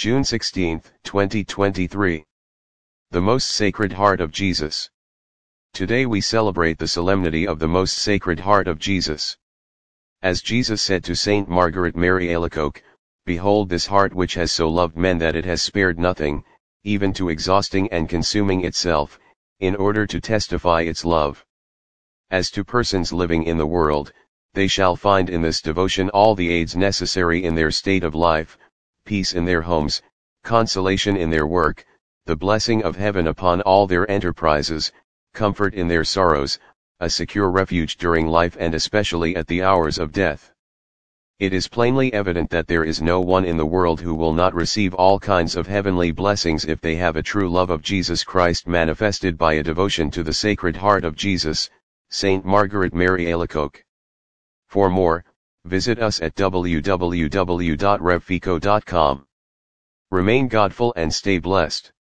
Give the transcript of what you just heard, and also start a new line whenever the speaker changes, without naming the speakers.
June 16, 2023. The Most Sacred Heart of Jesus. Today we celebrate the solemnity of the Most Sacred Heart of Jesus. As Jesus said to Saint Margaret Mary Alacoque, "Behold this heart which has so loved men that it has spared nothing, even to exhausting and consuming itself, in order to testify its love." As to persons living in the world, they shall find in this devotion all the aids necessary in their state of life, peace in their homes, consolation in their work, the blessing of heaven upon all their enterprises, comfort in their sorrows, a secure refuge during life and especially at the hours of death. It is plainly evident that there is no one in the world who will not receive all kinds of heavenly blessings if they have a true love of Jesus Christ manifested by a devotion to the Sacred Heart of Jesus, Saint Margaret Mary Alacoque. For more, visit us at www.revfico.com. Remain godful and stay blessed.